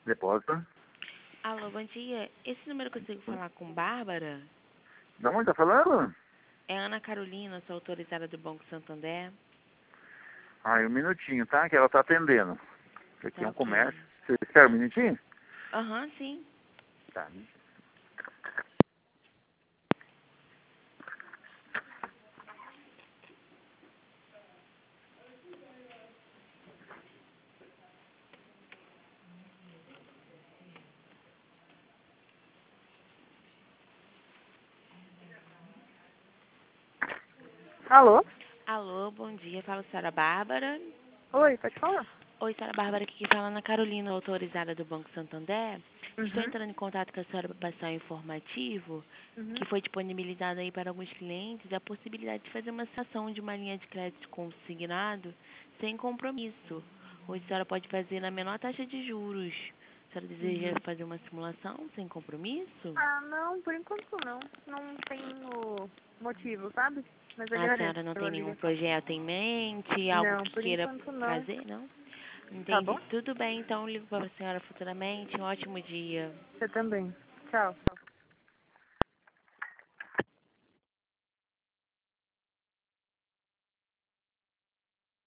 Depósito. Alô, bom dia. Esse número eu consigo falar com Bárbara? Da onde tá falando? É Ana Carolina, sou autorizada do Banco Santander. Ah, um minutinho, tá? Que ela tá atendendo. Isso aqui é Tá um ok. comércio. Você espera um minutinho? Aham, sim. Tá. Alô? Alô, bom dia. Fala, senhora Bárbara. Oi, pode falar? Oi, senhora Bárbara, aqui quem fala é Ana Carolina, autorizada do Banco Santander. Estou Uhum, entrando em contato com a senhora para passar um informativo uhum. que foi disponibilizado aí para alguns clientes a possibilidade de fazer uma cessão de uma linha de crédito consignado sem compromisso. Hoje a senhora pode fazer na menor taxa de juros. A senhora deseja Uhum. fazer uma simulação sem compromisso? Ah, não, por enquanto não. Não tenho motivo, sabe? Mas A agradeço senhora não tem pela nenhum ligação. projeto em mente, algo Não, que por queira enquanto não. fazer, não? Tá Entendi. bom? Tudo bem, então ligo para a senhora futuramente. Um ótimo dia. Você também. Tchau.